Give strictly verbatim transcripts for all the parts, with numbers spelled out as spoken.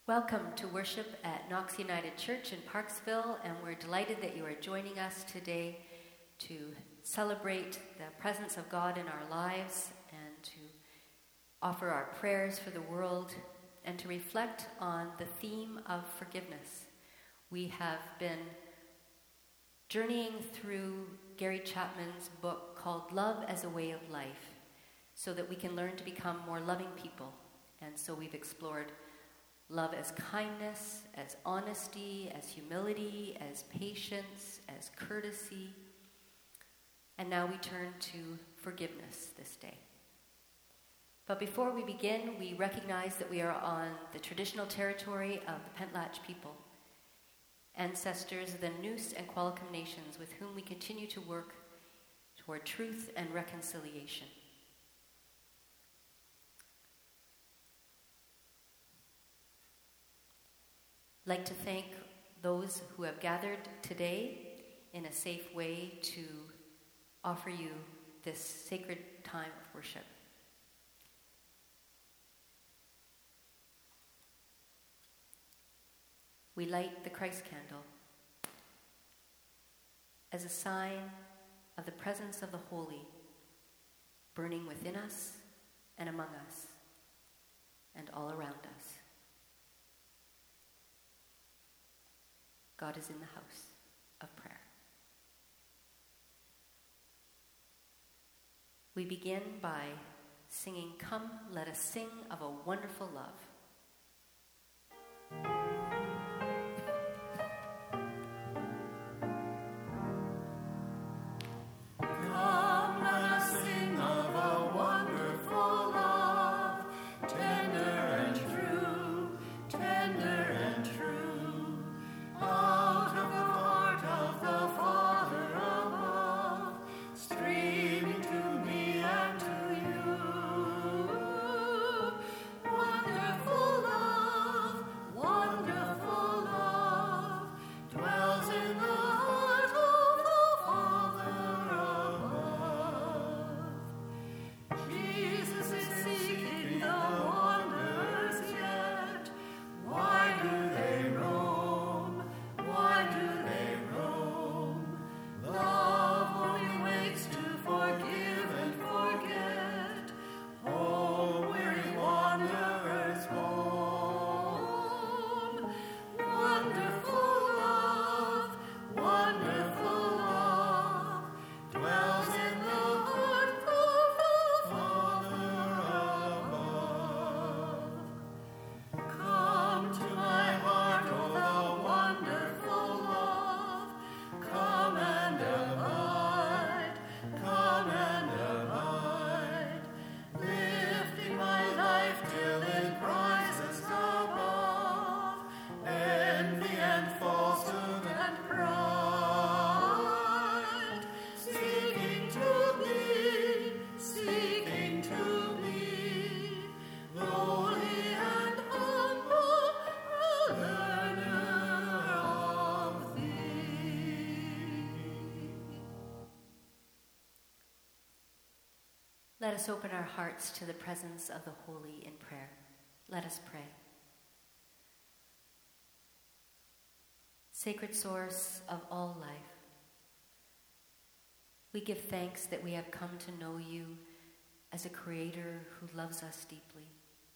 Welcome to worship at Knox United Church in Parksville, and we're delighted that you are joining us today to celebrate the presence of God in our lives and to offer our prayers for the world and to reflect on the theme of forgiveness. We have been journeying through Gary Chapman's book called Love as a Way of Life so that we can learn to become more loving people. And so we've explored love as kindness, as honesty, as humility, as patience, as courtesy. And now we turn to forgiveness this day. But before we begin, we recognize that we are on the traditional territory of the Pentlatch people, ancestors of the Noose and Qualicum nations with whom we continue to work toward truth and reconciliation. I'd like to thank those who have gathered today in a safe way to offer you this sacred time of worship. We light the Christ candle as a sign of the presence of the Holy burning within us and among us and all around us. God is in the house of prayer. We begin by singing, "Come, let us sing of a wonderful love." Let us open our hearts to the presence of the Holy in prayer. Let us pray. Sacred source of all life, we give thanks that we have come to know you as a creator who loves us deeply.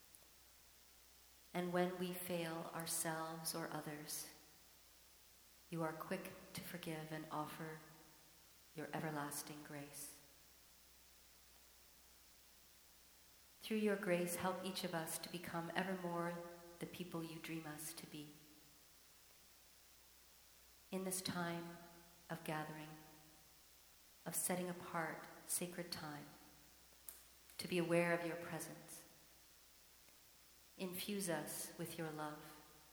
And when we fail ourselves or others, you are quick to forgive and offer your everlasting grace. Through your grace, help each of us to become ever more the people you dream us to be. In this time of gathering, of setting apart sacred time, to be aware of your presence, infuse us with your love.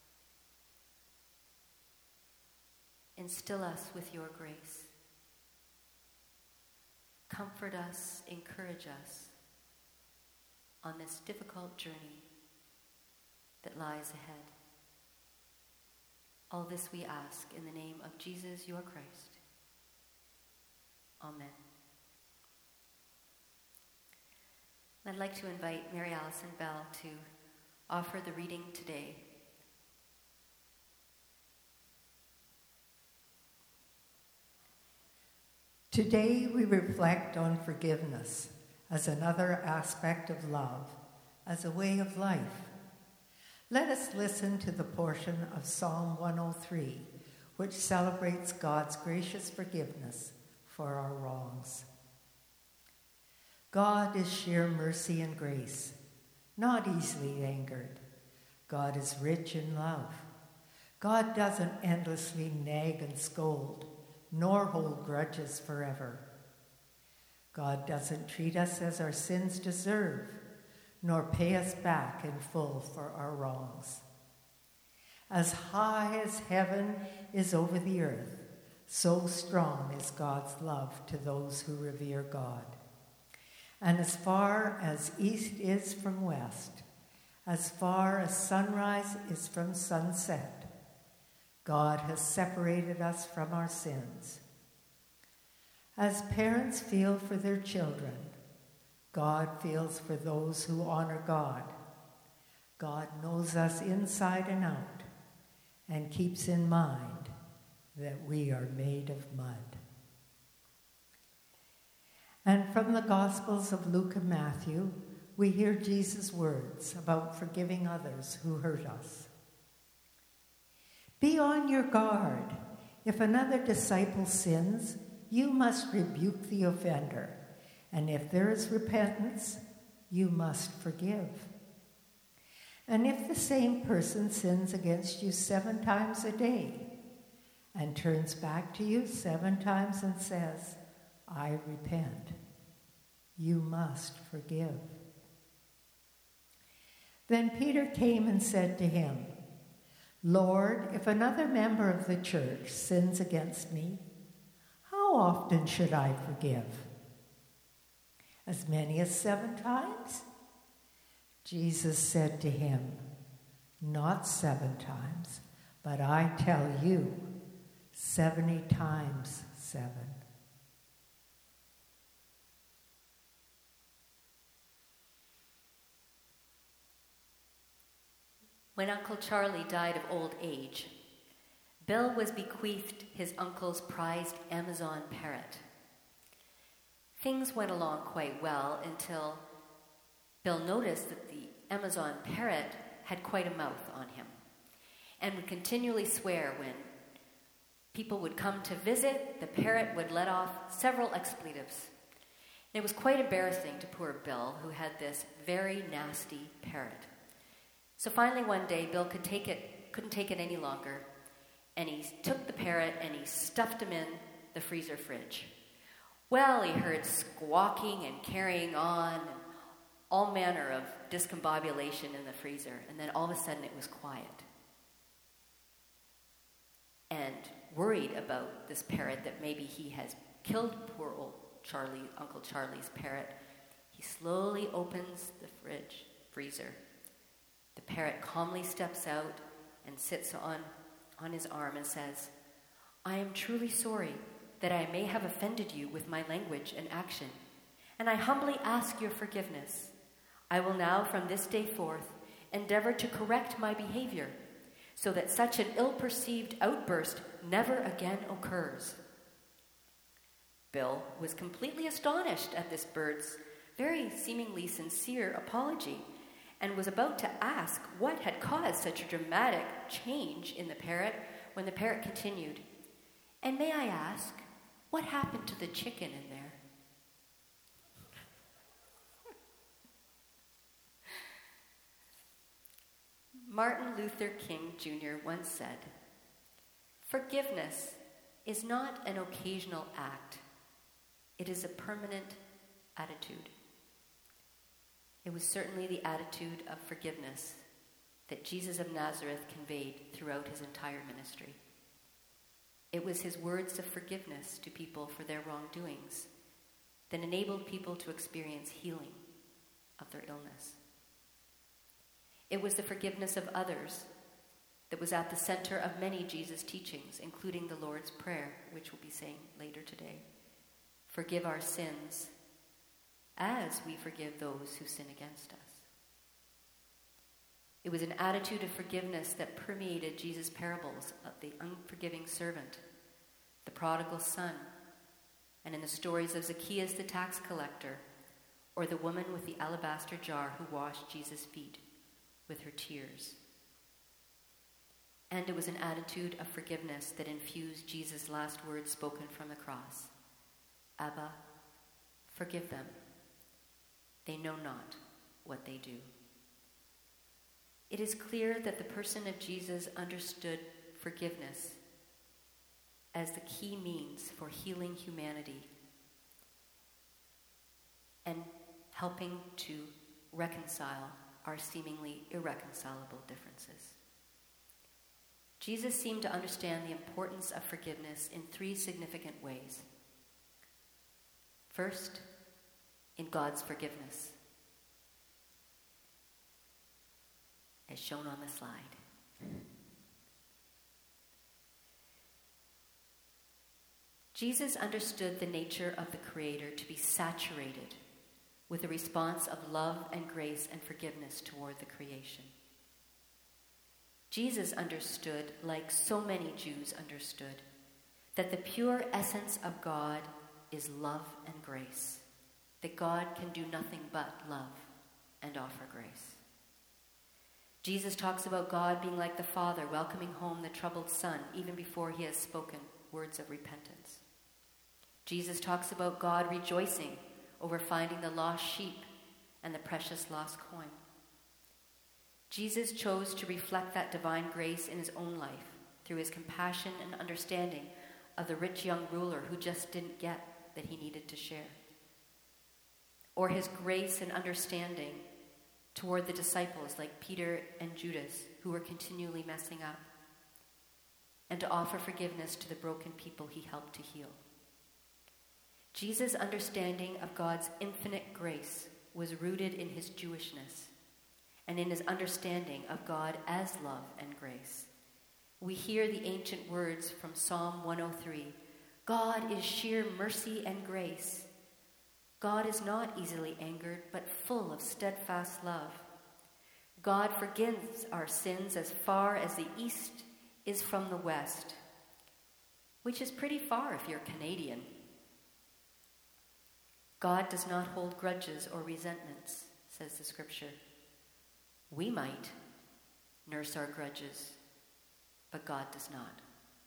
Instill us with your grace. Comfort us, encourage us on this difficult journey that lies ahead. All this we ask in the name of Jesus, your Christ. Amen. I'd like to invite Mary Allison Bell to offer the reading today Today we reflect on forgiveness as another aspect of love, as a way of life. Let us listen to the portion of Psalm one oh three, which celebrates God's gracious forgiveness for our wrongs. God is sheer mercy and grace, not easily angered. God is rich in love. God doesn't endlessly nag and scold, nor hold grudges forever. God doesn't treat us as our sins deserve, nor pay us back in full for our wrongs. As high as heaven is over the earth, so strong is God's love to those who revere God. And as far as east is from west, as far as sunrise is from sunset, God has separated us from our sins. As parents feel for their children, God feels for those who honor God. God knows us inside and out and keeps in mind that we are made of mud. And from the Gospels of Luke and Matthew, we hear Jesus' words about forgiving others who hurt us. Be on your guard. If another disciple sins, you must rebuke the offender. And if there is repentance, you must forgive. And if the same person sins against you seven times a day and turns back to you seven times and says, I repent, you must forgive. Then Peter came and said to him, Lord, if another member of the church sins against me, how often should I forgive? As many as seven times? Jesus said to him, not seven times, but I tell you, seventy times seven. When Uncle Charlie died of old age, Bill was bequeathed his uncle's prized Amazon parrot. Things went along quite well until Bill noticed that the Amazon parrot had quite a mouth on him and would continually swear when people would come to visit. The parrot would let off several expletives. It was quite embarrassing to poor Bill, who had this very nasty parrot. So finally one day, Bill could take it, couldn't take it any longer, and he took the parrot and he stuffed him in the freezer fridge. Well, he heard squawking and carrying on, and all manner of discombobulation in the freezer, and then all of a sudden it was quiet. And worried about this parrot, that maybe he has killed poor old Charlie, Uncle Charlie's parrot, he slowly opens the fridge freezer. The parrot calmly steps out and sits on, on his arm and says, I am truly sorry that I may have offended you with my language and action, and I humbly ask your forgiveness. I will now, from this day forth, endeavor to correct my behavior, so that such an ill-perceived outburst never again occurs. Bill was completely astonished at this bird's very seemingly sincere apology, and was about to ask what had caused such a dramatic change in the parrot when the parrot continued, and may I ask, what happened to the chicken in there? Martin Luther King Junior once said, forgiveness is not an occasional act. It is a permanent attitude. It was certainly the attitude of forgiveness that Jesus of Nazareth conveyed throughout his entire ministry. It was his words of forgiveness to people for their wrongdoings that enabled people to experience healing of their illness. It was the forgiveness of others that was at the center of many Jesus teachings, including the Lord's Prayer, which we'll be saying later today. Forgive our sins as we forgive those who sin against us. It was an attitude of forgiveness that permeated Jesus' parables of the unforgiving servant, the prodigal son, and in the stories of Zacchaeus the tax collector, or the woman with the alabaster jar who washed Jesus' feet with her tears. And it was an attitude of forgiveness that infused Jesus' last words spoken from the cross. Abba, forgive them. They know not what they do. It is clear that the person of Jesus understood forgiveness as the key means for healing humanity and helping to reconcile our seemingly irreconcilable differences. Jesus seemed to understand the importance of forgiveness in three significant ways. First, in God's forgiveness, as shown on the slide. Jesus understood the nature of the Creator to be saturated with a response of love and grace and forgiveness toward the creation. Jesus understood, like so many Jews understood, that the pure essence of God is love and grace, that God can do nothing but love and offer grace. Jesus talks about God being like the Father, welcoming home the troubled Son even before he has spoken words of repentance. Jesus talks about God rejoicing over finding the lost sheep and the precious lost coin. Jesus chose to reflect that divine grace in his own life through his compassion and understanding of the rich young ruler who just didn't get that he needed to share. Or his grace and understanding toward the disciples like Peter and Judas who were continually messing up, and to offer forgiveness to the broken people he helped to heal. Jesus' understanding of God's infinite grace was rooted in his Jewishness and in his understanding of God as love and grace. We hear the ancient words from Psalm one oh three, God is sheer mercy and grace. God is not easily angered, but full of steadfast love. God forgives our sins as far as the east is from the west, which is pretty far if you're Canadian. God does not hold grudges or resentments, says the scripture. We might nurse our grudges, but God does not.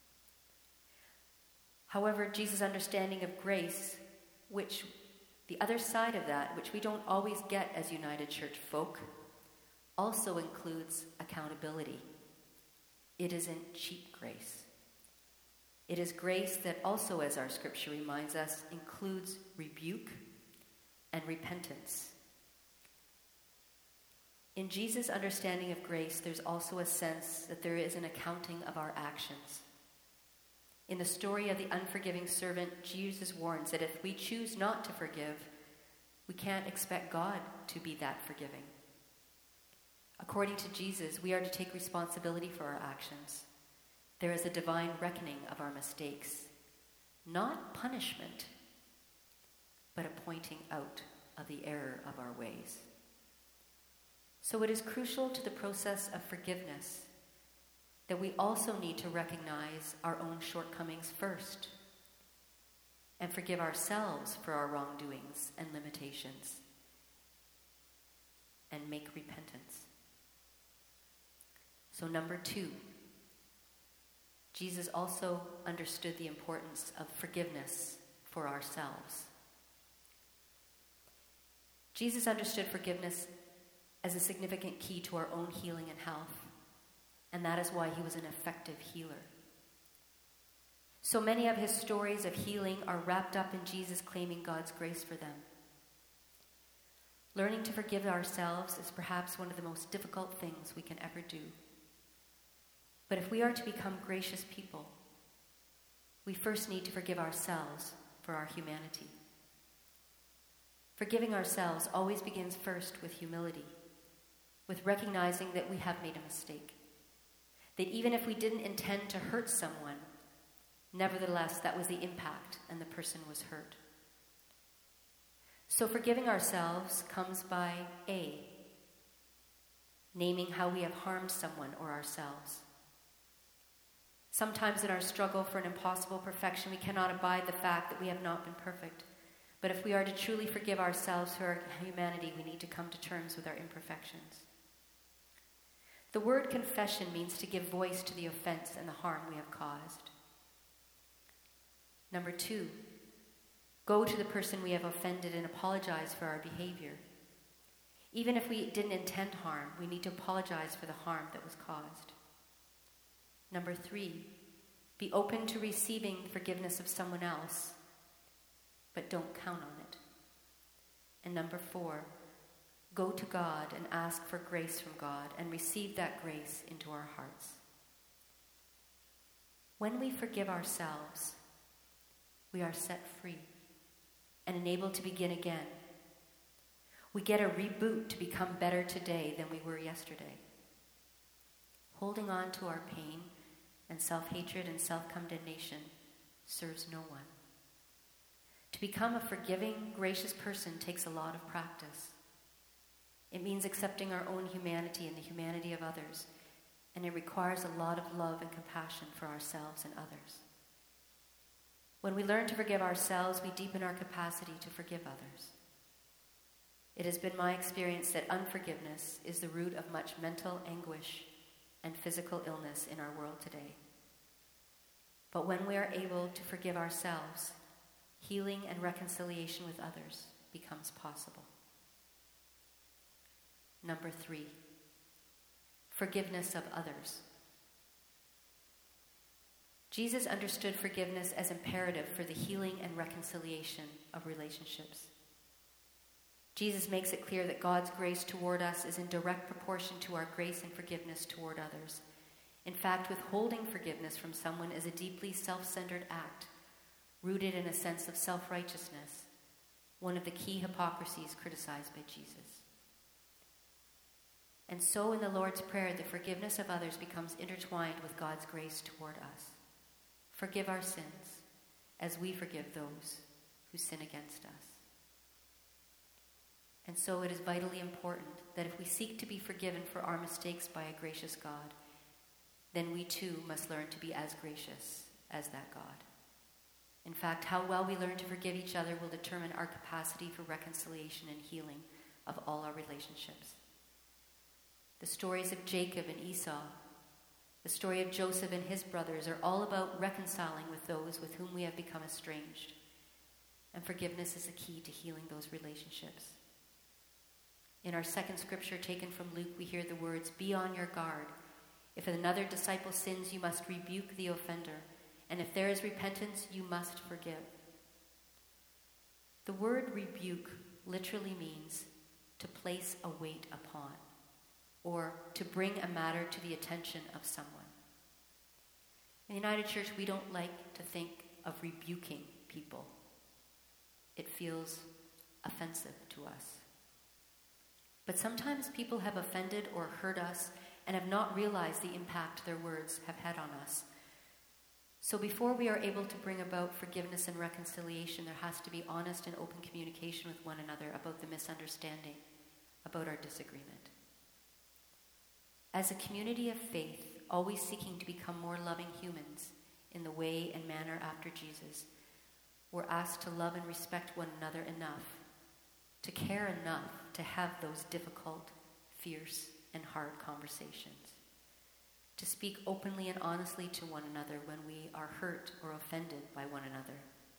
However, Jesus' understanding of grace, which the other side of that, which we don't always get as United Church folk, also includes accountability. It isn't cheap grace. It is grace that also, as our scripture reminds us, includes rebuke and repentance. In Jesus' understanding of grace, there's also a sense that there is an accounting of our actions. In the story of the unforgiving servant, Jesus warns that if we choose not to forgive, we can't expect God to be that forgiving. According to Jesus, we are to take responsibility for our actions. There is a divine reckoning of our mistakes, not punishment, but a pointing out of the error of our ways. So it is crucial to the process of forgiveness that we also need to recognize our own shortcomings first and forgive ourselves for our wrongdoings and limitations and make repentance. So number two, Jesus also understood the importance of forgiveness for ourselves. Jesus understood forgiveness as a significant key to our own healing and health, and that is why he was an effective healer. So many of his stories of healing are wrapped up in Jesus claiming God's grace for them. Learning to forgive ourselves is perhaps one of the most difficult things we can ever do. But if we are to become gracious people, we first need to forgive ourselves for our humanity. Forgiving ourselves always begins first with humility, with recognizing that we have made a mistake. That even if we didn't intend to hurt someone, nevertheless, that was the impact and the person was hurt. So forgiving ourselves comes by A, naming how we have harmed someone or ourselves. Sometimes in our struggle for an impossible perfection, we cannot abide the fact that we have not been perfect. But if we are to truly forgive ourselves for our humanity, we need to come to terms with our imperfections. The word confession means to give voice to the offense and the harm we have caused. Number two, go to the person we have offended and apologize for our behavior. Even if we didn't intend harm, we need to apologize for the harm that was caused. Number three, be open to receiving forgiveness of someone else, but don't count on it. And number four, go to God and ask for grace from God and receive that grace into our hearts. When we forgive ourselves, we are set free and enabled to begin again. We get a reboot to become better today than we were yesterday. Holding on to our pain and self-hatred and self-condemnation serves no one. To become a forgiving, gracious person takes a lot of practice. It means accepting our own humanity and the humanity of others, and it requires a lot of love and compassion for ourselves and others. When we learn to forgive ourselves, we deepen our capacity to forgive others. It has been my experience that unforgiveness is the root of much mental anguish and physical illness in our world today. But when we are able to forgive ourselves, healing and reconciliation with others becomes possible. Number three, forgiveness of others. Jesus understood forgiveness as imperative for the healing and reconciliation of relationships. Jesus makes it clear that God's grace toward us is in direct proportion to our grace and forgiveness toward others. In fact, withholding forgiveness from someone is a deeply self-centered act, rooted in a sense of self-righteousness, one of the key hypocrisies criticized by Jesus. And so in the Lord's Prayer, the forgiveness of others becomes intertwined with God's grace toward us. Forgive our sins as we forgive those who sin against us. And so it is vitally important that if we seek to be forgiven for our mistakes by a gracious God, then we too must learn to be as gracious as that God. In fact, how well we learn to forgive each other will determine our capacity for reconciliation and healing of all our relationships. The stories of Jacob and Esau, the story of Joseph and his brothers are all about reconciling with those with whom we have become estranged. And forgiveness is the key to healing those relationships. In our second scripture taken from Luke, we hear the words, "Be on your guard. If another disciple sins, you must rebuke the offender. And if there is repentance, you must forgive." The word rebuke literally means to place a weight upon, or to bring a matter to the attention of someone. In the United Church, we don't like to think of rebuking people. It feels offensive to us. But sometimes people have offended or hurt us and have not realized the impact their words have had on us. So before we are able to bring about forgiveness and reconciliation, there has to be honest and open communication with one another about the misunderstanding, about our disagreement. As a community of faith, always seeking to become more loving humans in the way and manner after Jesus, we're asked to love and respect one another enough, to care enough to have those difficult, fierce, and hard conversations, to speak openly and honestly to one another when we are hurt or offended by one another,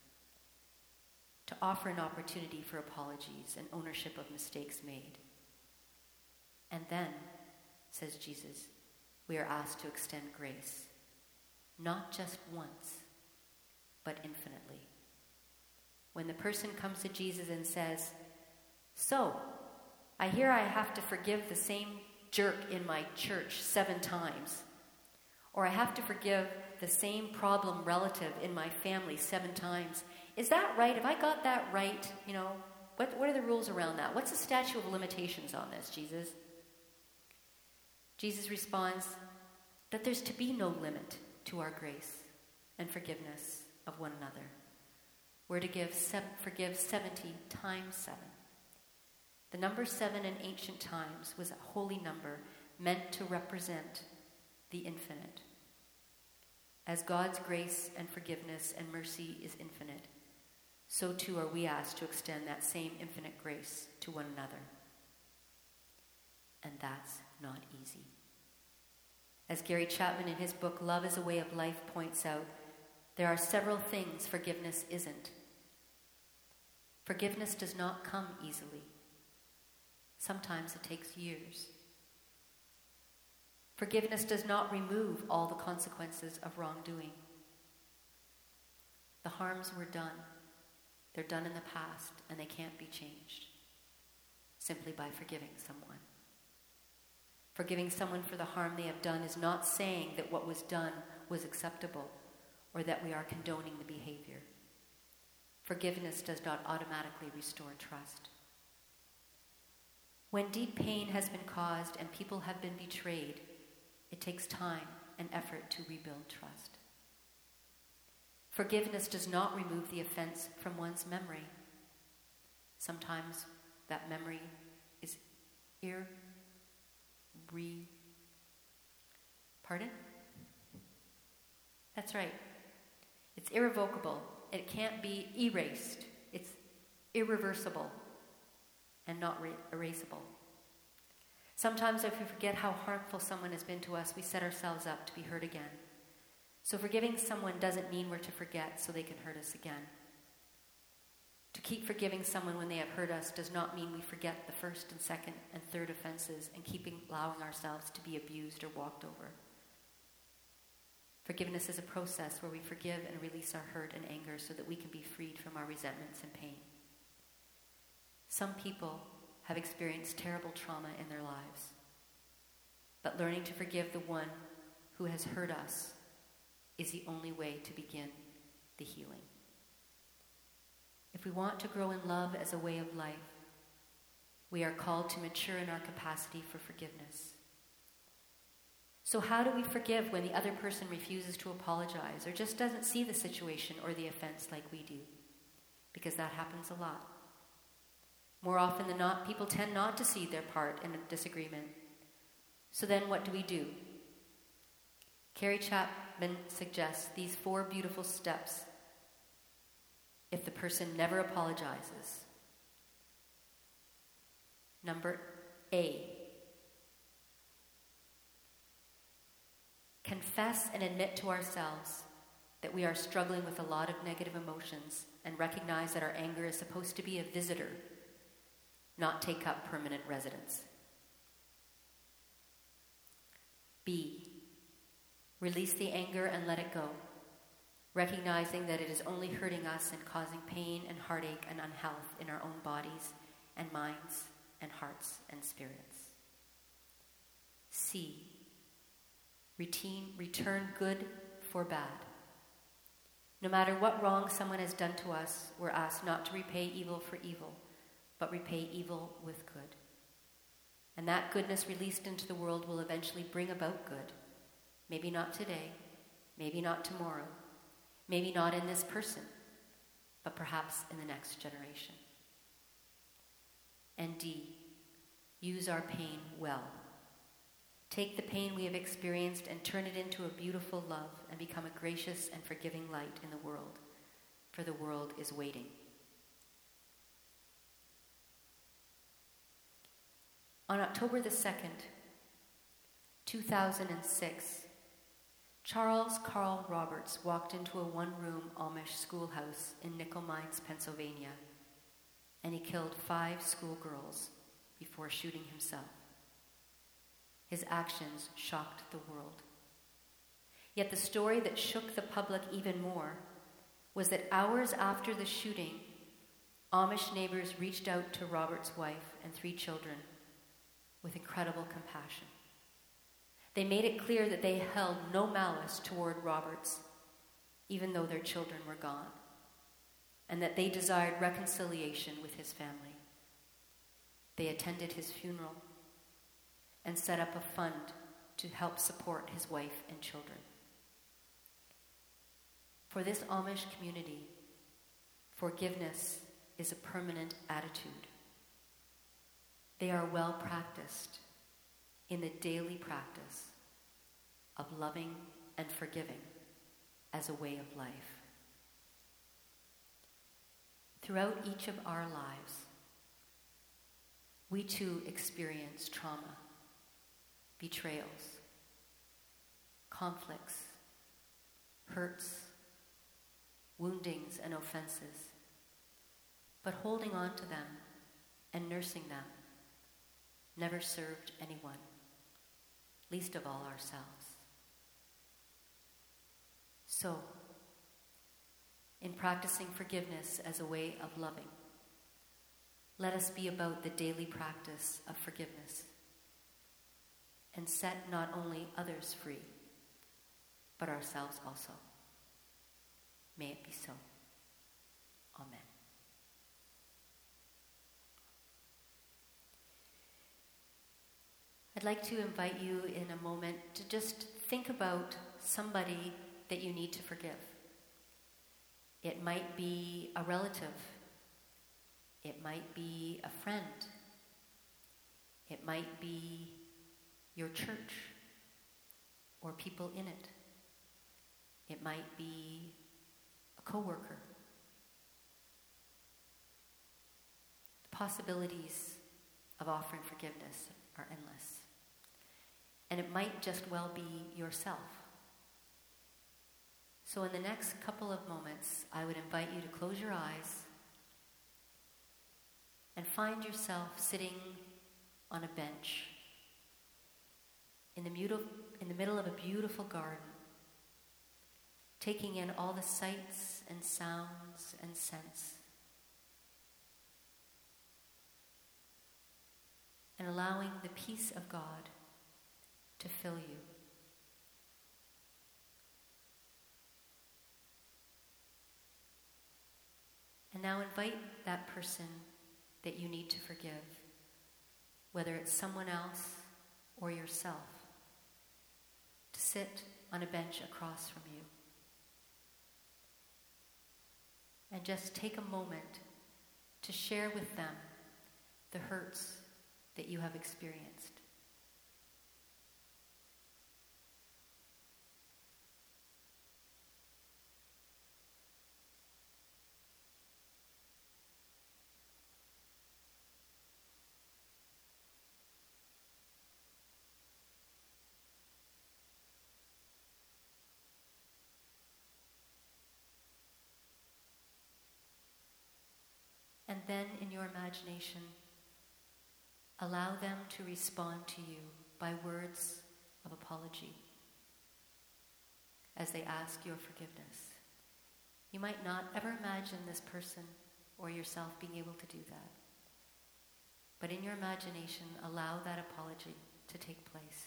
to offer an opportunity for apologies and ownership of mistakes made. And then, says Jesus, we are asked to extend grace, not just once, but infinitely. When the person comes to Jesus and says, "So, I hear I have to forgive the same jerk in my church seven times, or I have to forgive the same problem relative in my family seven times. Is that right? Have I got that right? You know, what, what are the rules around that? What's the statute of limitations on this, Jesus?" Jesus responds that there's to be no limit to our grace and forgiveness of one another. We're to give seven, forgive seventy times seven. The number seven in ancient times was a holy number meant to represent the infinite. As God's grace and forgiveness and mercy is infinite, so too are we asked to extend that same infinite grace to one another. And that's not easy. As Gary Chapman in his book Love is a Way of Life points out, there are several things forgiveness isn't. Forgiveness does not come easily. Sometimes it takes years. Forgiveness does not remove all the consequences of wrongdoing. The harms were done. They're done in the past, and they can't be changed simply by forgiving someone. Forgiving someone for the harm they have done is not saying that what was done was acceptable or that we are condoning the behavior. Forgiveness does not automatically restore trust. When deep pain has been caused and people have been betrayed, it takes time and effort to rebuild trust. Forgiveness does not remove the offense from one's memory. Sometimes that memory is ir... re... Pardon? That's right. It's irrevocable. It can't be erased. It's irreversible and not re- erasable. Sometimes if we forget how harmful someone has been to us, we set ourselves up to be hurt again. So forgiving someone doesn't mean we're to forget so they can hurt us again. To keep forgiving someone when they have hurt us does not mean we forget the first and second and third offenses and keeping allowing ourselves to be abused or walked over. Forgiveness is a process where we forgive and release our hurt and anger so that we can be freed from our resentments and pain. Some people have experienced terrible trauma in their lives, but learning to forgive the one who has hurt us is the only way to begin the healing. If we want to grow in love as a way of life, we are called to mature in our capacity for forgiveness. So how do we forgive when the other person refuses to apologize or just doesn't see the situation or the offense like we do? Because that happens a lot. More often than not, people tend not to see their part in a disagreement. So then what do we do? Carrie Chapman suggests these four beautiful steps if the person never apologizes. Number A. Confess and admit to ourselves that we are struggling with a lot of negative emotions and recognize that our anger is supposed to be a visitor, not take up permanent residence. B. Release the anger and let it go, recognizing that it is only hurting us and causing pain and heartache and unhealth in our own bodies and minds and hearts and spirits. C. Routine, return good for bad. No matter what wrong someone has done to us, we're asked not to repay evil for evil, but repay evil with good. And that goodness released into the world will eventually bring about good. Maybe not today, maybe not tomorrow, maybe not in this person, but perhaps in the next generation. And D, use our pain well. Take the pain we have experienced and turn it into a beautiful love and become a gracious and forgiving light in the world, for the world is waiting. On October the second, two thousand six, Charles Carl Roberts walked into a one-room Amish schoolhouse in Nickel Mines, Pennsylvania, and he killed five schoolgirls before shooting himself. His actions shocked the world. Yet the story that shook the public even more was that hours after the shooting, Amish neighbors reached out to Robert's wife and three children with incredible compassion. They made it clear that they held no malice toward Roberts, even though their children were gone, and that they desired reconciliation with his family. They attended his funeral and set up a fund to help support his wife and children. For this Amish community, forgiveness is a permanent attitude. They are well practiced in the daily practice of loving and forgiving as a way of life. Throughout each of our lives, we too experience trauma, betrayals, conflicts, hurts, woundings, and offenses. But holding on to them and nursing them never served anyone, least of all ourselves. So, in practicing forgiveness as a way of loving, let us be about the daily practice of forgiveness and set not only others free, but ourselves also. May it be so. Amen. I'd like to invite you in a moment to just think about somebody that you need to forgive. It might be a relative. It might be a friend. It might be your church or people in it. It might be a coworker. The possibilities of offering forgiveness are endless. And it might just well be yourself. So in the next couple of moments, I would invite you to close your eyes and find yourself sitting on a bench in the, mutil- in the middle of a beautiful garden, taking in all the sights and sounds and scents, and allowing the peace of God to fill you. And now invite that person that you need to forgive, whether it's someone else or yourself, to sit on a bench across from you. And just take a moment to share with them the hurts that you have experienced. And then in your imagination, allow them to respond to you by words of apology as they ask your forgiveness. You might not ever imagine this person or yourself being able to do that. But in your imagination, allow that apology to take place.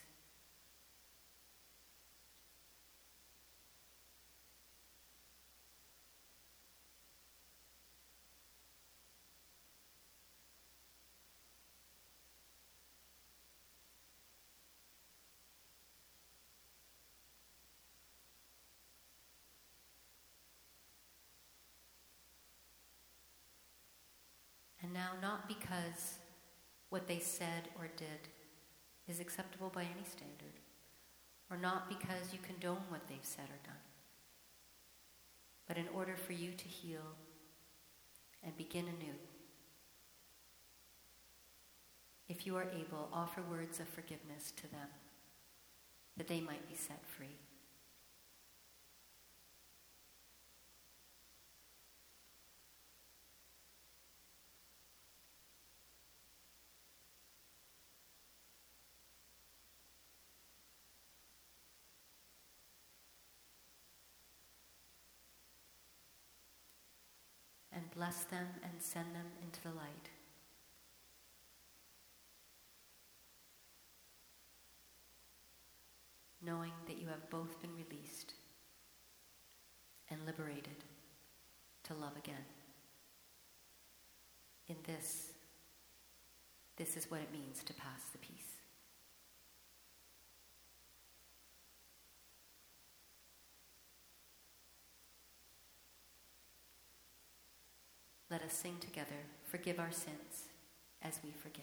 And now, not because what they said or did is acceptable by any standard, or not because you condone what they've said or done, but in order for you to heal and begin anew, if you are able, offer words of forgiveness to them, that they might be set free. And bless them and send them into the light. Knowing that you have both been released and liberated to love again. In this, this is what it means to pass the peace. Let us sing together, forgive our sins as we forgive.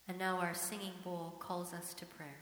And now our singing bowl calls us to prayer.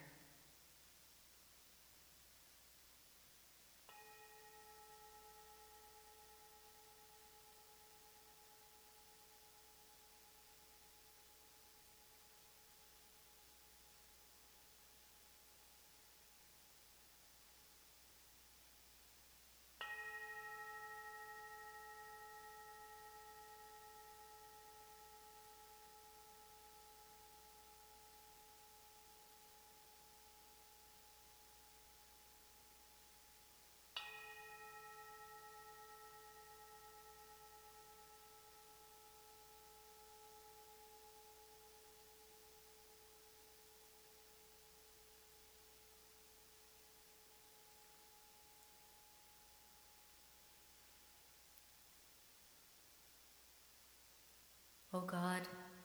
O God,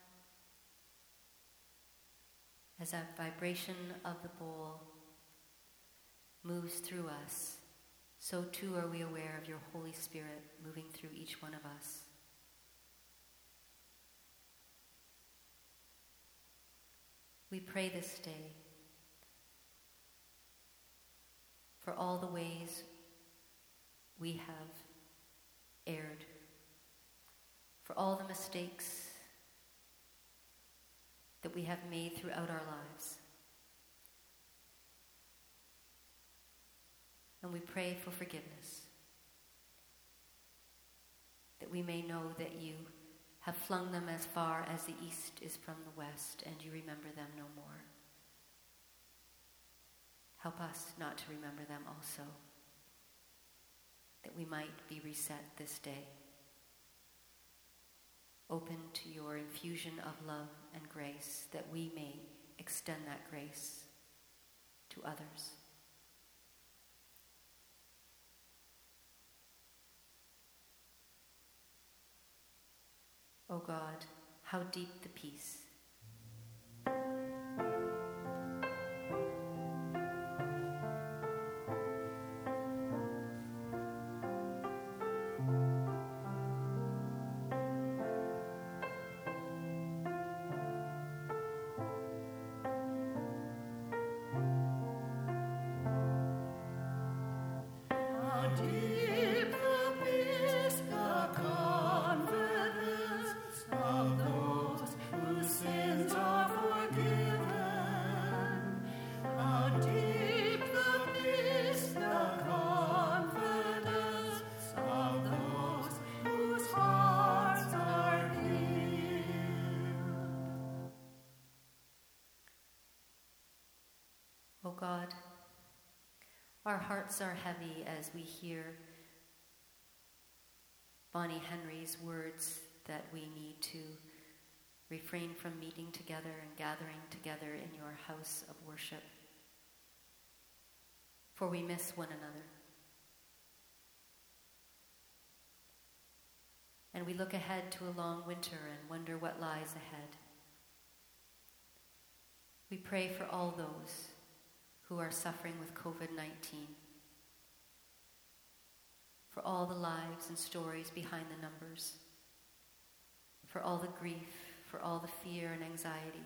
as a vibration of the bowl moves through us, so too are we aware of your Holy Spirit moving through each one of us. We pray this day for all the ways we have erred, for all the mistakes that we have made throughout our lives. And we pray for forgiveness, that we may know that you have flung them as far as the east is from the west, and you remember them no more. Help us not to remember them also, that we might be reset this day, open to your infusion of love and grace, that we may extend that grace to others. O God, how deep the peace. O God, our hearts are heavy as we hear Bonnie Henry's words that we need to refrain from meeting together and gathering together in your house of worship, for we miss one another. And we look ahead to a long winter and wonder what lies ahead. We pray for all those who are suffering with covid nineteen, for all the lives and stories behind the numbers, for all the grief, for all the fear and anxiety.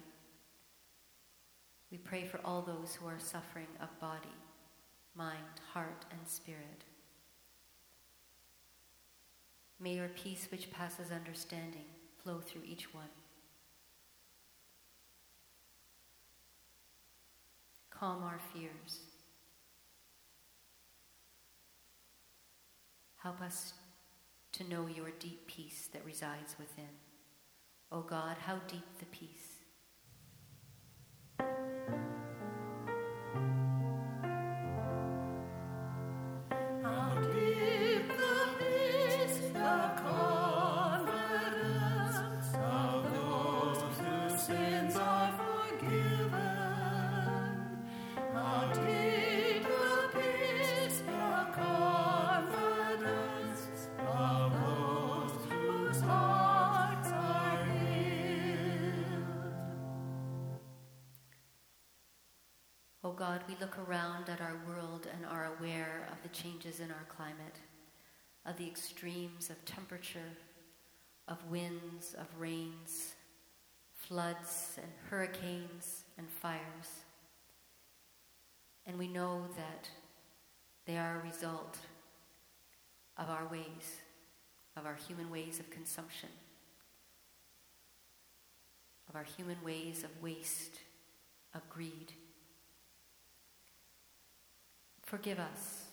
We pray for all those who are suffering of body, mind, heart, and spirit. May your peace, which passes understanding, flow through each one. Calm our fears. Help us to know your deep peace that resides within. O God, how deep the peace. How deep the peace, the confidence of those whose sins are forgiven. How deep the peace, the confidence of those whose hearts are healed. O God, we look around at our world and are aware of the changes in our climate, of the extremes of temperature, of winds, of rains, floods and hurricanes and fires. And we know that they are a result of our ways, of our human ways of consumption, of our human ways of waste, of greed. Forgive us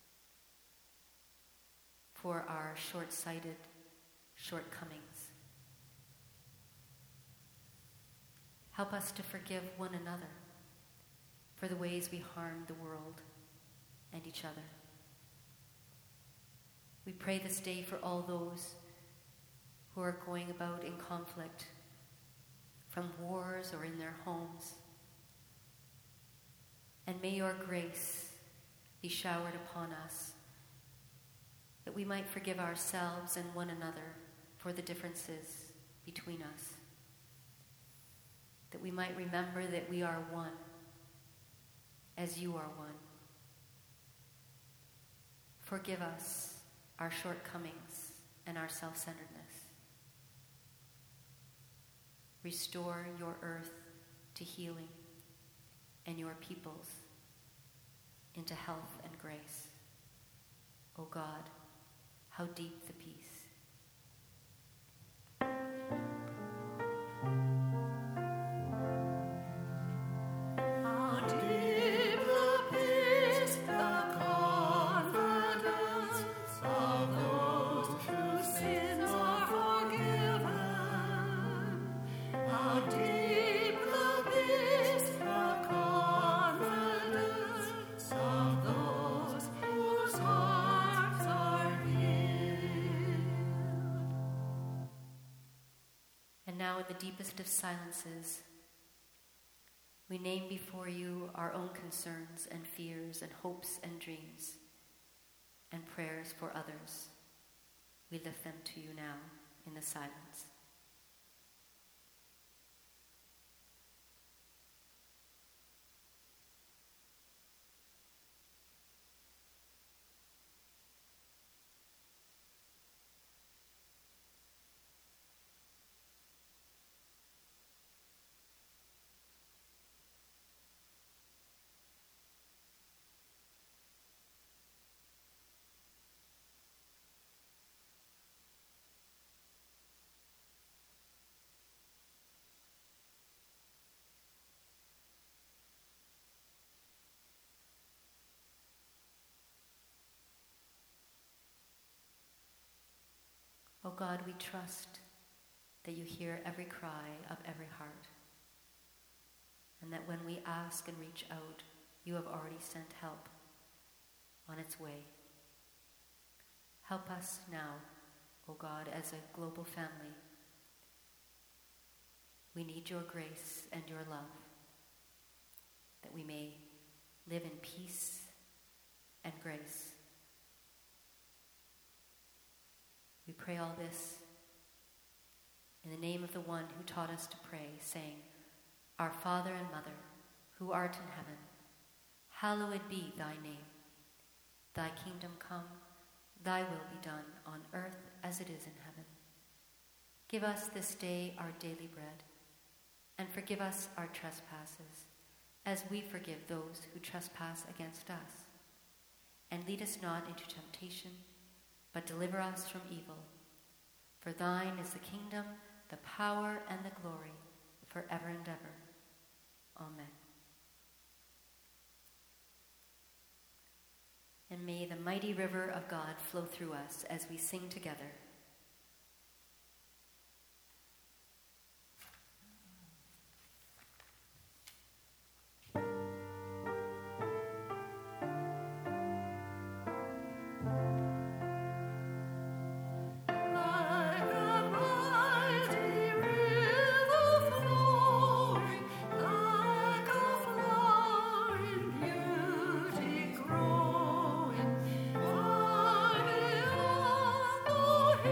for our short-sighted shortcomings. Help us to forgive one another for the ways we harm the world and each other. We pray this day for all those who are going about in conflict, from wars or in their homes. And may your grace be showered upon us, that we might forgive ourselves and one another for the differences between us, that we might remember that we are one, as you are one. Forgive us our shortcomings and our self-centeredness. Restore your earth to healing and your peoples into health and grace. O God, how deep the peace. Now in the deepest of silences, we name before you our own concerns and fears and hopes and dreams and prayers for others. We lift them to you now in the silence. O God, we trust that you hear every cry of every heart, and that when we ask and reach out, you have already sent help on its way. Help us now, O God, as a global family. We need your grace and your love, that we may live in peace and grace. We pray all this in the name of the one who taught us to pray, saying, Our Father and Mother, who art in heaven, hallowed be thy name. Thy kingdom come, thy will be done on earth as it is in heaven. Give us this day our daily bread, and forgive us our trespasses, as we forgive those who trespass against us. And lead us not into temptation, but deliver us from evil. For thine is the kingdom, the power, and the glory, forever and ever. Amen. And may the mighty river of God flow through us as we sing together. Oh,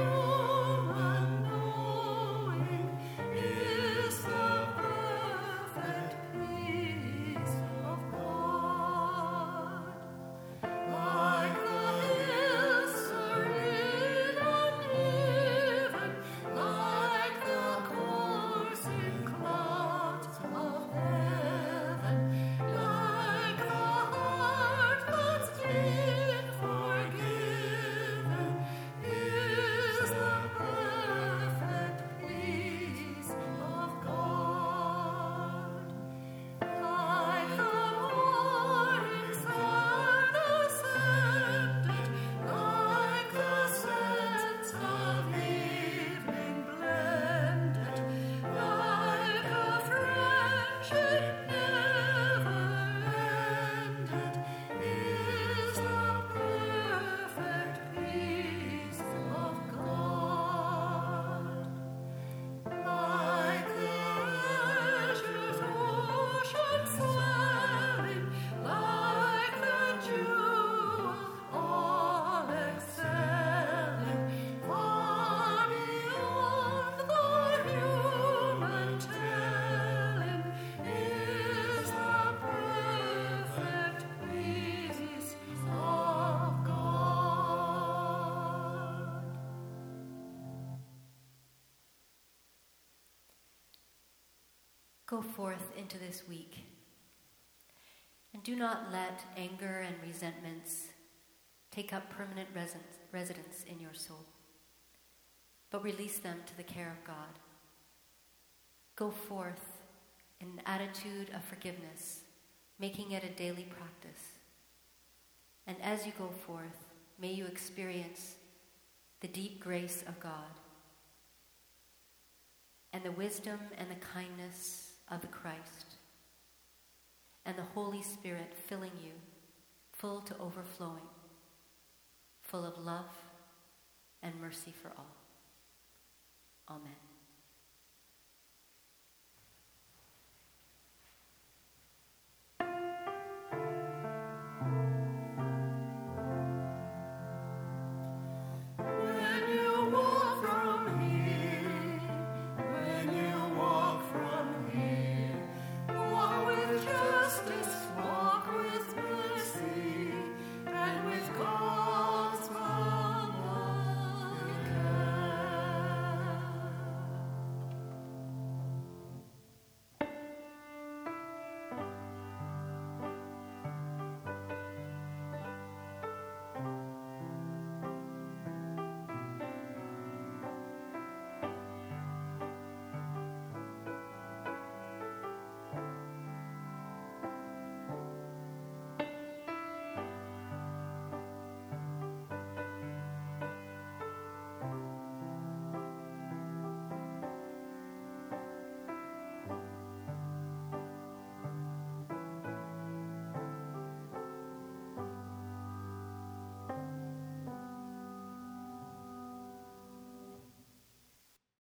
Go forth into this week, and do not let anger and resentments take up permanent residence, residence in your soul, but release them to the care of God. Go forth in an attitude of forgiveness, making it a daily practice. And as you go forth, may you experience the deep grace of God and the wisdom and the kindness of the Christ, and the Holy Spirit filling you, full to overflowing, full of love and mercy for all. Amen.